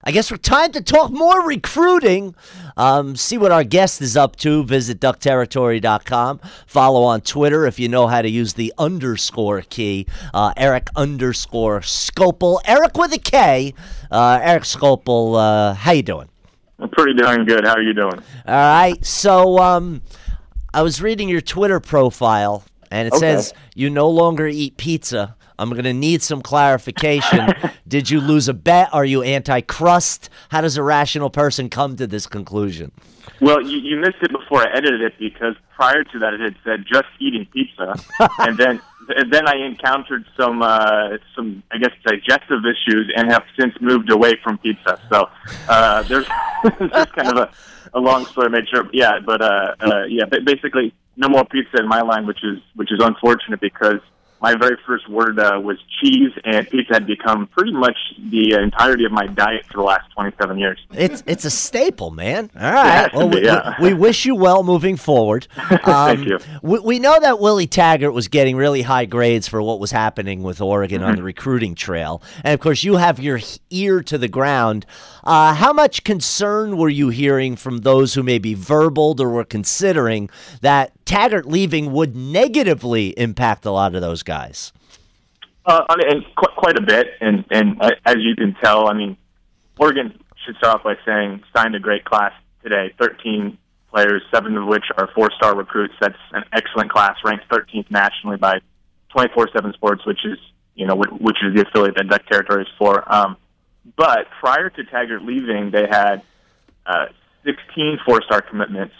I guess we're time to talk more recruiting. See what our guest is up to. Visit duckterritory.com. Follow on Twitter if you know how to use the underscore key. Eric_Skopil. Eric with a K. Eric Skopil, how you doing? I'm pretty darn good. How are you doing? All right. So I was reading your Twitter profile, and it says you no longer eat pizza. I'm going to need some clarification. Did you lose a bet? Are you anti-crust? How does a rational person come to this conclusion? Well, you missed it before I edited it because prior to that it had said just eating pizza, and then I encountered some I guess digestive issues and have since moved away from pizza. So there's just kind of a long story made sure. Yeah, but basically no more pizza in my line, which is unfortunate because my very first word was cheese, and pizza had become pretty much the entirety of my diet for the last 27 years. It's a staple, man. All right. Well, we wish you well moving forward. Thank you. We know that Willie Taggart was getting really high grades for what was happening with Oregon on the recruiting trail. And, of course, you have your ear to the ground. How much concern were you hearing from those who maybe verbaled or were considering that Taggart leaving would negatively impact a lot of those guys? And quite a bit, and as you can tell, I mean, Oregon should start off by saying signed a great class today. 13 players, 7 of which are 4-star recruits. That's an excellent class, ranked 13th nationally by 24/7 Sports, which is the affiliate that Duck Territory is for. But prior to Taggart leaving, they had 16 4-star commitments,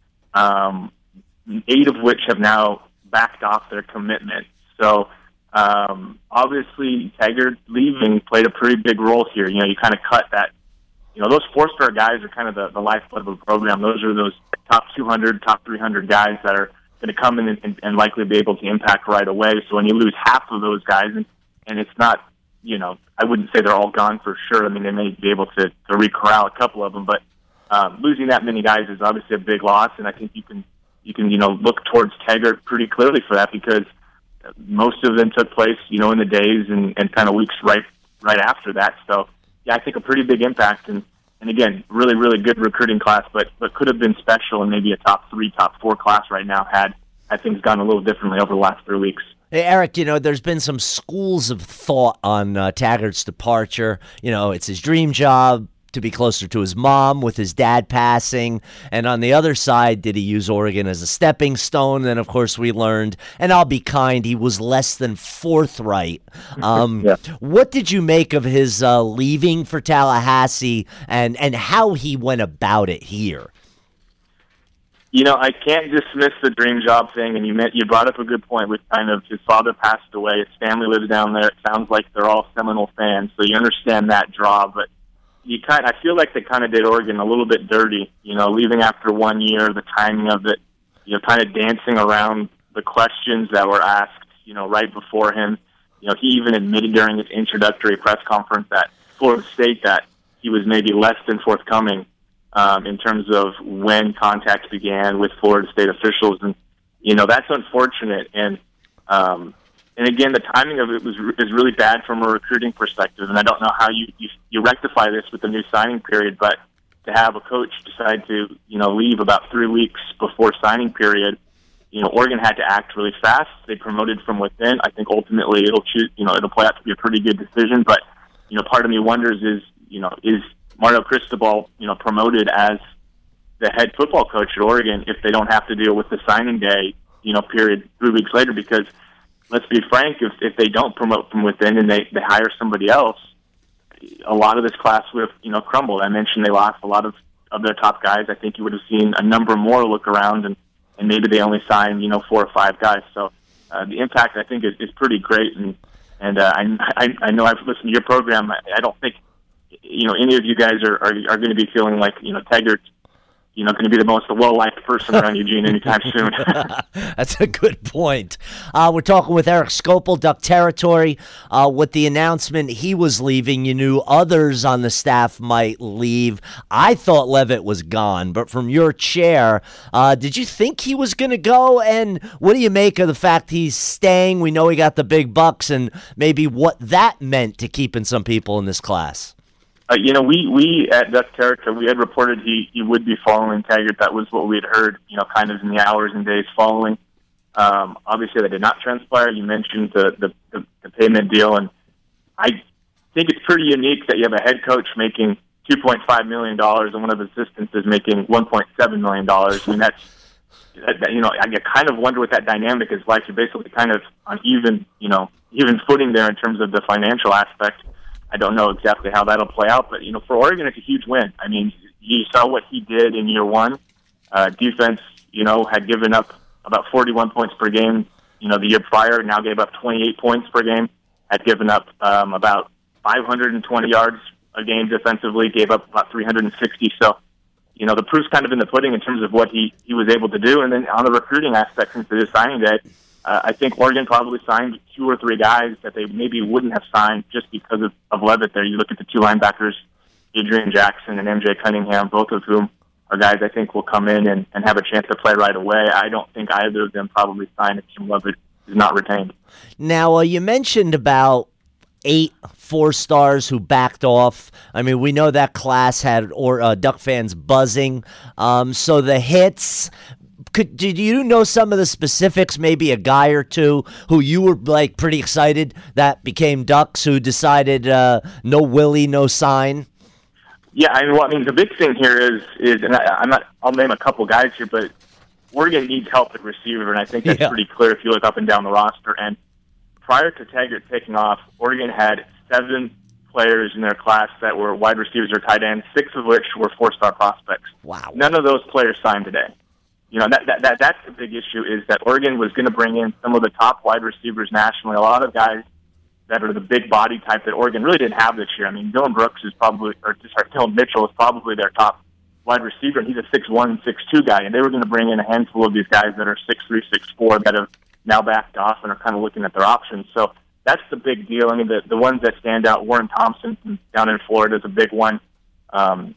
8 of which have now backed off their commitment. So obviously Taggart leaving played a pretty big role here. You kind of cut that. Those 4-star guys are kind of the lifeblood of the program. Those are those top 200, top 300 guys that are going to come in and likely be able to impact right away. So when you lose half of those guys, and it's not, I wouldn't say they're all gone for sure. I mean, they may be able to re-corral a couple of them, but losing that many guys is obviously a big loss, and I think you can look towards Taggart pretty clearly for that because most of them took place, in the days and kind of weeks right after that. So, yeah, I think a pretty big impact, and again, really, really good recruiting class, but could have been special and maybe a top 3, top 4 class right now had things gone a little differently over the last 3 weeks. Hey, Eric, there's been some schools of thought on Taggart's departure. It's his dream job to be closer to his mom with his dad passing. And on the other side, did he use Oregon as a stepping stone? And, of course, we learned, and I'll be kind, he was less than forthright. What did you make of his leaving for Tallahassee and how he went about it here? I can't dismiss the dream job thing, and you brought up a good point with kind of his father passed away, his family lives down there. It sounds like they're all Seminole fans, so you understand that draw, but I feel like they kind of did Oregon a little bit dirty, leaving after 1 year, the timing of it, kind of dancing around the questions that were asked, right before him. He even admitted during his introductory press conference at Florida State that he was maybe less than forthcoming in terms of when contact began with Florida State officials. And, that's unfortunate. And again, the timing of it is really bad from a recruiting perspective. And I don't know how you rectify this with the new signing period, but to have a coach decide to, leave about 3 weeks before signing period, Oregon had to act really fast. They promoted from within. I think ultimately it'll play out to be a pretty good decision. But, part of me wonders is Mario Cristobal, promoted as the head football coach at Oregon if they don't have to deal with the signing day, period 3 weeks later? Because let's be frank, if they don't promote from within and they hire somebody else, a lot of this class would have, crumbled. I mentioned they lost a lot of their top guys. I think you would have seen a number more look around and maybe they only signed, 4 or 5 guys. So the impact, I think, is pretty great. And I know I've listened to your program. I don't think, any of you guys are going to be feeling like, Taggart, going to be the most well-liked person around Eugene anytime soon. That's a good point. We're talking with Eric Skopil, Duck Territory. With the announcement he was leaving, you knew others on the staff might leave. I thought Levitt was gone, but from your chair, did you think he was going to go? And what do you make of the fact he's staying? We know he got the big bucks and maybe what that meant to keeping some people in this class. We at Duck Territory, we had reported he would be following Taggart. That was what we had heard, kind of in the hours and days following. Obviously, that did not transpire. You mentioned the payment deal, and I think it's pretty unique that you have a head coach making $2.5 million and one of his assistants is making $1.7 million. I mean, I kind of wonder what that dynamic is like. You're basically kind of on even footing there in terms of the financial aspect. I don't know exactly how that'll play out, but, for Oregon, it's a huge win. I mean, you saw what he did in year one. Defense, had given up about 41 points per game, the year prior, now gave up 28 points per game, had given up about 520 yards a game defensively, gave up about 360. So, the proof's kind of in the pudding in terms of what he was able to do. And then on the recruiting aspect, since it is signing day, I think Oregon probably signed 2 or 3 guys that they maybe wouldn't have signed just because of Leavitt there. You look at the 2 linebackers, Adrian Jackson and MJ Cunningham, both of whom are guys I think will come in and have a chance to play right away. I don't think either of them probably signed if Jim Leavitt is not retained. Now, you mentioned about 8 4-stars who backed off. I mean, we know that class had Duck fans buzzing. So the hits... Did you know some of the specifics, maybe a guy or two who you were pretty excited that became Ducks who decided no Willie, no sign? Yeah, I mean the big thing here is and I'll name a couple guys here, but Oregon needs help at receiver, and I think that's pretty clear if you look up and down the roster. And prior to Taggart taking off, Oregon had 7 players in their class that were wide receivers or tight ends, 6 of which were 4-star prospects. Wow. None of those players signed today. That's the big issue is that Oregon was going to bring in some of the top wide receivers nationally, a lot of guys that are the big body type that Oregon really didn't have this year. I mean, Dylan Mitchell is probably their top wide receiver, and he's a 6'1", 6'2" guy, and they were going to bring in a handful of these guys that are 6'3", 6'4", that have now backed off and are kind of looking at their options. So that's the big deal. I mean, the ones that stand out, Warren Thompson down in Florida is a big one. Trayshawn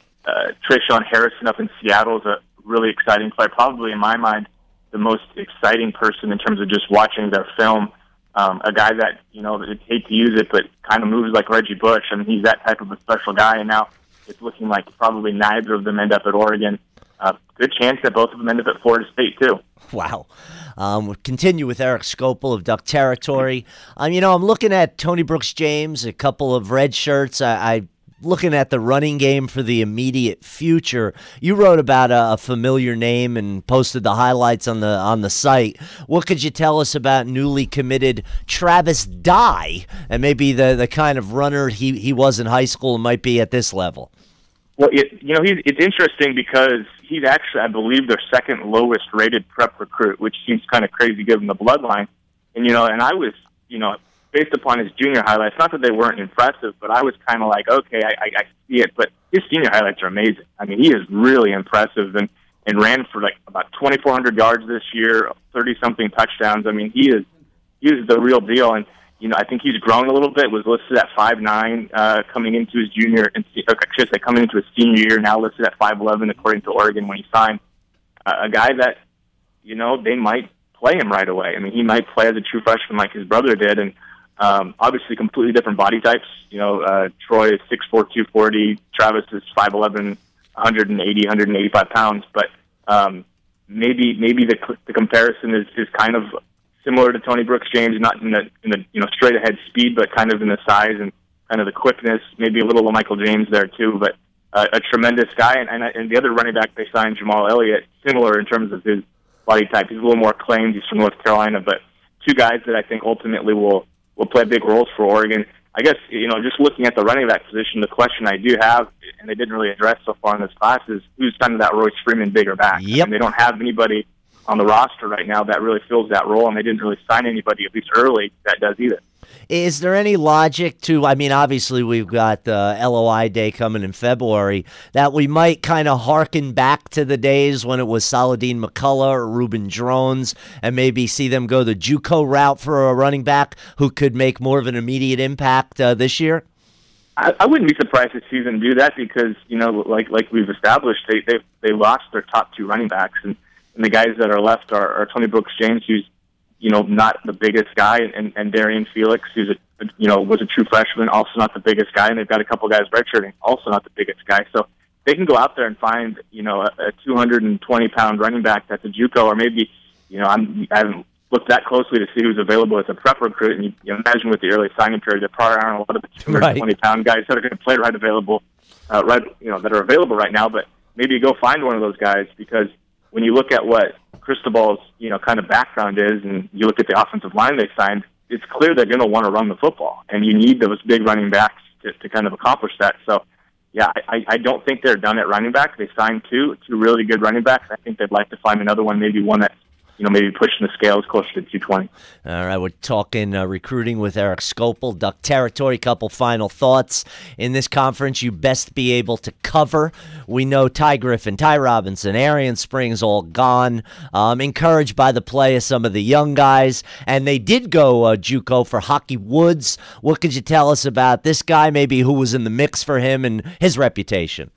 Harrison up in Seattle is a really exciting player. Probably, in my mind, the most exciting person in terms of just watching their film. A guy that, I'd hate to use it, but kind of moves like Reggie Bush. I mean, he's that type of a special guy, and now it's looking like probably neither of them end up at Oregon. Good chance that both of them end up at Florida State, too. Wow. We'll continue with Eric Skopil of Duck Territory. I'm looking at Tony Brooks-James, a couple of red shirts. I looking at the running game for the immediate future. You wrote about a familiar name and posted the highlights on the site. What could you tell us about newly committed Travis Dye and maybe the kind of runner he was in high school and might be at this level? Well, it's interesting because he's actually, I believe, their second lowest rated prep recruit, which seems kind of crazy given the bloodline. And I was, based upon his junior highlights, not that they weren't impressive, but I was kind of like, okay, I see it. But his senior highlights are amazing. I mean, he is really impressive and ran for about 2,400 yards this year, 30-something touchdowns. I mean, he is the real deal. And, I think he's grown a little bit, was listed at 5'9", coming into his coming into his senior year, now listed at 5'11", according to Oregon when he signed. A guy that, they might play him right away. I mean, he might play as a true freshman like his brother did, and obviously completely different body types. Troy is 6'4", 240. Travis is 5'11", 180, 185 pounds. But maybe the comparison is kind of similar to Tony Brooks-James, not in the straight ahead speed, but kind of in the size and kind of the quickness. Maybe a little of Michael James there too, but a tremendous guy. And the other running back they signed, Jamal Elliott, similar in terms of his body type. He's a little more acclaimed. He's from North Carolina, but 2 guys that I think ultimately will play big roles for Oregon. I guess, just looking at the running back position, the question I do have, and they didn't really address so far in this class, is who's kind of that Royce Freeman bigger back? Yep. And they don't have anybody on the roster right now that really fills that role, and they didn't really sign anybody, at least early, that does either. Is there any logic to, obviously we've got the LOI day coming in February, that we might kind of harken back to the days when it was Saladin McCullough or Reuben Drones and maybe see them go the JUCO route for a running back who could make more of an immediate impact this year? I wouldn't be surprised to see them do that because, like we've established, they lost their top 2 running backs, and the guys that are left are Tony Brooks-James, who's not the biggest guy, and Darian Felix, who's was a true freshman, also not the biggest guy, and they've got a couple guys redshirting, also not the biggest guy. So they can go out there and find, a 220-pound running back that's a JUCO, or maybe, I haven't looked that closely to see who's available as a prep recruit, and you imagine with the early signing period, there probably aren't a lot of the 220-pound guys that are going to play that are available right now, but maybe you go find one of those guys, because when you look at what Cristobal's, kind of background is, and you look at the offensive line they signed, it's clear they're going to want to run the football, and you need those big running backs to kind of accomplish that. So, yeah, I don't think they're done at running back. They signed two really good running backs. I think they'd like to find another one, maybe one that's maybe pushing the scales closer to 220. All right, we're talking recruiting with Eric Skopil, Duck Territory. Couple final thoughts. In this conference, you best be able to cover. We know Ty Griffin, Ty Robinson, Arian Springs all gone. Encouraged by the play of some of the young guys. And they did go JUCO for Hockey Woods. What could you tell us about this guy, maybe who was in the mix for him and his reputation?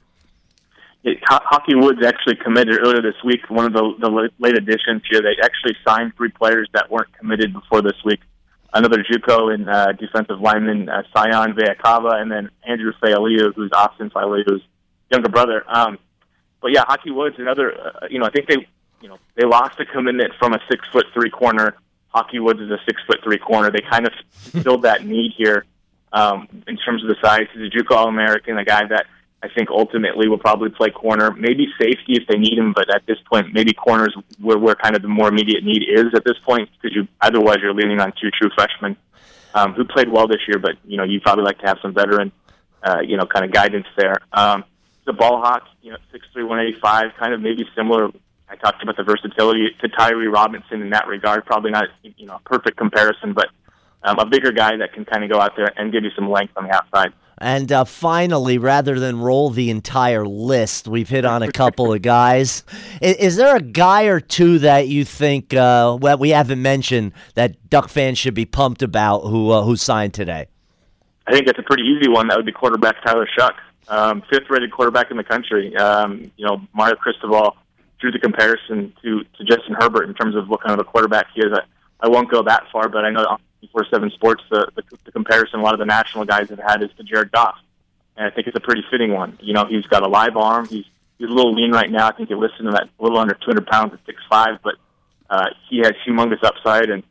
Hockey Woods actually committed earlier this week, one of the late additions here. They actually signed 3 players that weren't committed before this week. Another JUCO and defensive lineman, Sion Vayakava, and then Andrew Fayaliu, who's Austin Fayaliu's younger brother. But yeah, Hockey Woods, another, I think they lost a commitment from a 6'3" corner. Hockey Woods is a 6'3" corner. They kind of filled that need here in terms of the size. He's a JUCO All-American, a guy that I think ultimately will probably play corner, maybe safety if they need him, but at this point, maybe corners where kind of the more immediate need is at this point, because otherwise you're leaning on 2 true freshmen who played well this year, but you'd probably like to have some veteran, kind of guidance there. The ball hawk, 6'3", 185, kind of maybe similar. I talked about the versatility to Tyree Robinson in that regard. Probably not, a perfect comparison, but a bigger guy that can kind of go out there and give you some length on the outside. And finally, rather than roll the entire list, we've hit on a couple of guys. Is there a guy or two that you think we haven't mentioned that Duck fans should be pumped about who signed today? I think that's a pretty easy one. That would be quarterback Tyler Shuck, 5th-rated quarterback in the country. Mario Cristobal drew the comparison to Justin Herbert in terms of what kind of a quarterback he is. I won't go that far, but I know on 24/7 Sports, the comparison a lot of the national guys have had is to Jared Goff, and I think it's a pretty fitting one. He's got a live arm. He's a little lean right now. I think you listen to that, a little under 200 pounds at 6'5", but he has humongous upside. And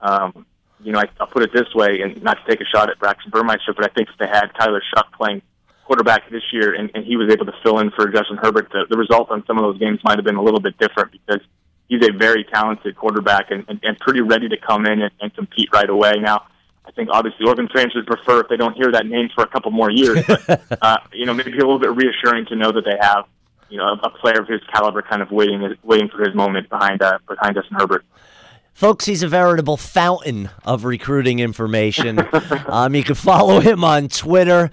I'll put it this way, and not to take a shot at Braxton Burmeister, but I think if they had Tyler Shuck playing quarterback this year and he was able to fill in for Justin Herbert, the result on some of those games might have been a little bit different, because he's a very talented quarterback and pretty ready to come in and compete right away. Now, I think obviously Oregon fans would prefer if they don't hear that name for a couple more years, but maybe a little bit reassuring to know that they have a player of his caliber kind of waiting for his moment behind Justin Herbert. Folks, he's a veritable fountain of recruiting information. You can follow him on Twitter,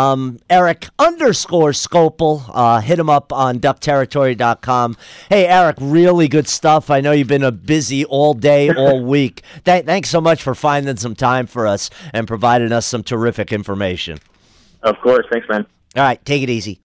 Eric_Skopil. Hit him up on duckterritory.com. Hey, Eric, really good stuff. I know you've been busy all day, all week. Thanks so much for finding some time for us and providing us some terrific information. Of course. Thanks, man. All right, take it easy.